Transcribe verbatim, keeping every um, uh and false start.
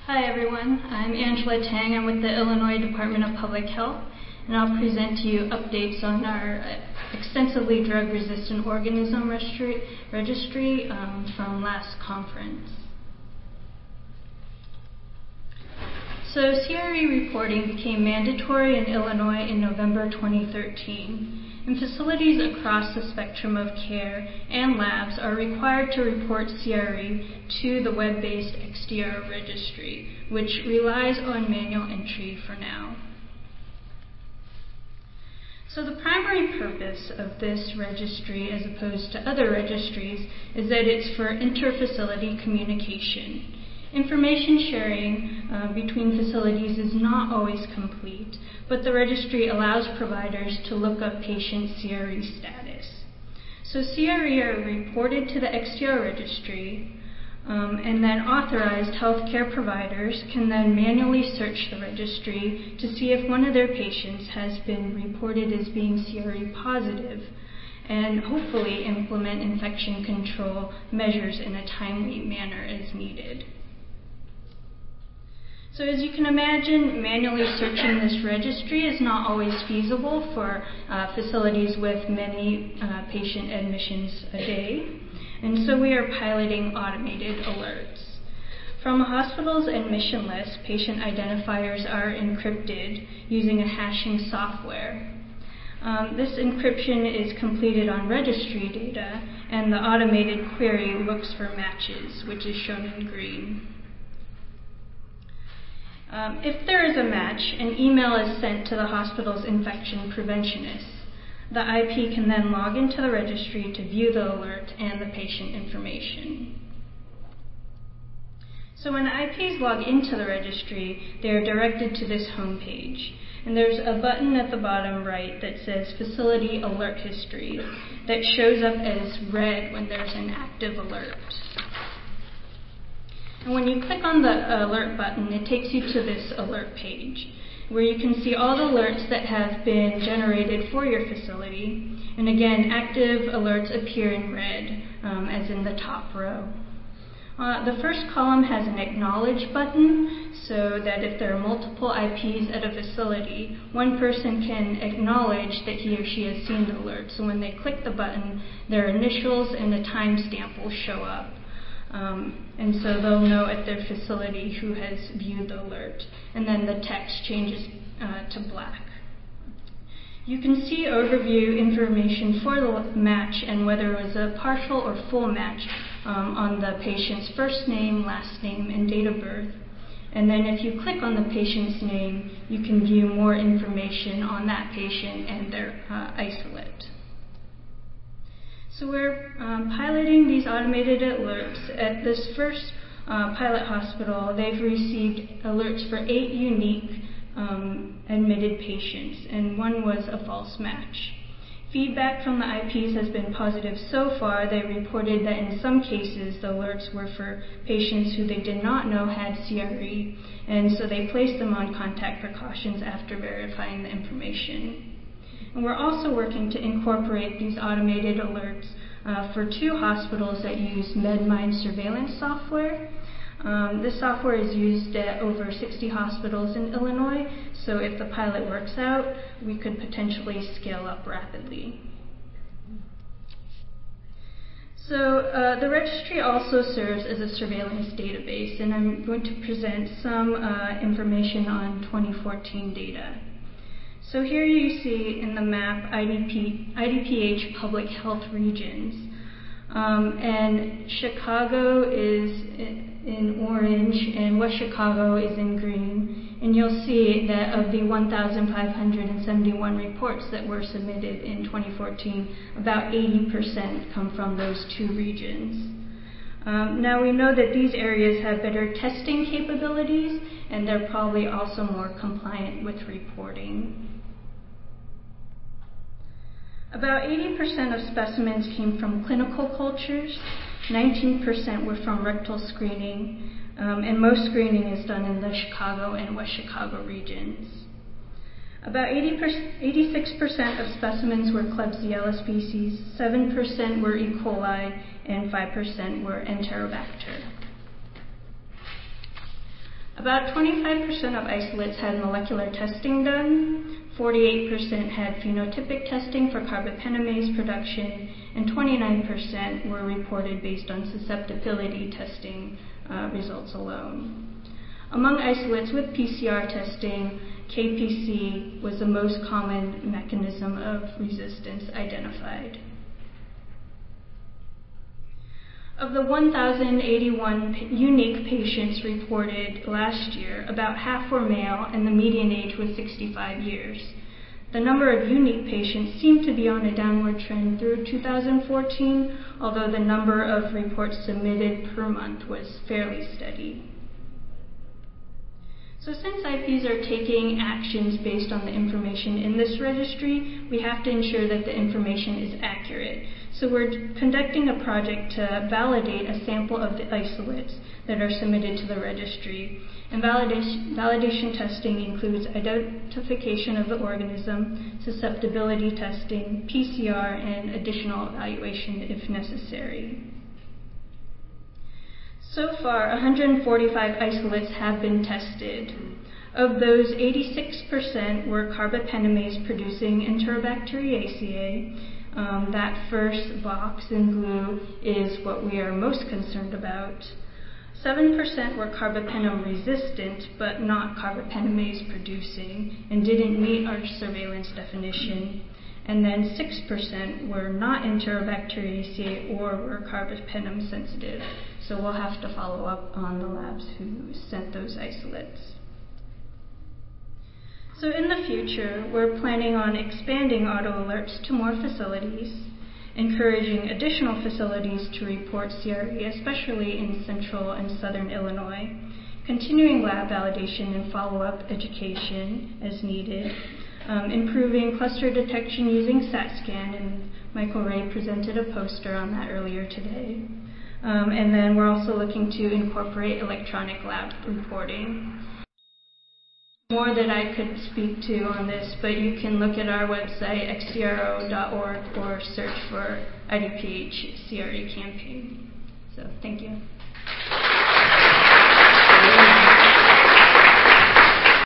Hi everyone, I'm Angela Tang. I'm with the Illinois Department of Public Health, and I'll present to you updates on our extensively drug-resistant organism registry, registry um, from last conference. So C R E reporting became mandatory in Illinois in November twenty thirteen. And facilities across the spectrum of care and labs are required to report C R E to the web-based X D R registry, which relies on manual entry for now. So the primary purpose of this registry, as opposed to other registries, is that it's for inter-facility communication. Information sharing uh, between facilities is not always complete, but the registry allows providers to look up patient C R E status. So C R E are reported to the X D R registry, um, and then authorized healthcare providers can then manually search the registry to see if one of their patients has been reported as being C R E positive, and hopefully implement infection control measures in a timely manner as needed. So as you can imagine, manually searching this registry is not always feasible for uh, facilities with many uh, patient admissions a day. And so we are piloting automated alerts. From a hospital's admission list, patient identifiers are encrypted using a hashing software. Um, this encryption is completed on registry data, and the automated query looks for matches, which is shown in green. Um, if there is a match, an email is sent to the hospital's infection preventionist. The I P can then log into the registry to view the alert and the patient information. So when I Ps log into the registry, they are directed to this home page. And there's a button at the bottom right that says Facility Alert History that shows up as red when there's an active alert. And when you click on the alert button, it takes you to this alert page, where you can see all the alerts that have been generated for your facility. And again, active alerts appear in red, um, as in the top row. Uh, the first column has an acknowledge button, so that if there are multiple I Ps at a facility, one person can acknowledge that he or she has seen the alert. So when they click the button, their initials and a timestamp will show up. Um, and so they'll know at their facility who has viewed the alert. And then the text changes uh, to black. You can see overview information for the match and whether it was a partial or full match um, on the patient's first name, last name, and date of birth. And then if you click on the patient's name, you can view more information on that patient and their uh, isolate. So we're um, piloting these automated alerts. At this first uh, pilot hospital, they've received alerts for eight unique um, admitted patients, and one was a false match. Feedback from the I Ps has been positive so far. They reported that in some cases the alerts were for patients who they did not know had C R E, and so they placed them on contact precautions after verifying the information. And we're also working to incorporate these automated alerts uh, for two hospitals that use MedMind surveillance software. Um, this software is used at over sixty hospitals in Illinois, so if the pilot works out, we could potentially scale up rapidly. So uh, the registry also serves as a surveillance database, and I'm going to present some uh, information on twenty fourteen data. So here you see in the map I D P, I D P H public health regions. Um, and Chicago is in orange and West Chicago is in green. And you'll see that of the one thousand five hundred seventy-one reports that were submitted in twenty fourteen, about eighty percent come from those two regions. Um, now we know that these areas have better testing capabilities, and they're probably also more compliant with reporting. About eighty percent of specimens came from clinical cultures, nineteen percent were from rectal screening, um, and most screening is done in the Chicago and West Chicago regions. About eighty-six percent of specimens were Klebsiella species, seven percent were E. coli, and five percent were Enterobacter. About twenty-five percent of isolates had molecular testing done, forty-eight percent had phenotypic testing for carbapenemase production, and twenty-nine percent were reported based on susceptibility testing uh, results alone. Among isolates with P C R testing, K P C was the most common mechanism of resistance identified. Of the one thousand eighty-one unique patients reported last year, about half were male and the median age was sixty-five years. The number of unique patients seemed to be on a downward trend through two thousand fourteen, although the number of reports submitted per month was fairly steady. So since I Ps are taking actions based on the information in this registry, we have to ensure that the information is accurate. So we're conducting a project to validate a sample of the isolates that are submitted to the registry. And validation, validation testing includes identification of the organism, susceptibility testing, P C R, and additional evaluation if necessary. So far, one hundred forty-five isolates have been tested. Of those, eighty-six percent were carbapenemase producing Enterobacteriaceae. Um, that first box in blue is what we are most concerned about. seven percent were carbapenem resistant, but not carbapenemase producing, and didn't meet our surveillance definition. And then six percent were not Enterobacteriaceae or were carbapenem sensitive. So we'll have to follow up on the labs who sent those isolates. So in the future, we're planning on expanding auto alerts to more facilities, encouraging additional facilities to report C R E, especially in central and southern Illinois, continuing lab validation and follow-up education as needed, um, improving cluster detection using SAT-SCAN, and Michael Ray presented a poster on that earlier today. Um, and then we're also looking to incorporate electronic lab reporting. More that I could speak to on this, but you can look at our website, x c r o dot org, or search for I D P H C R E campaign. So, thank you.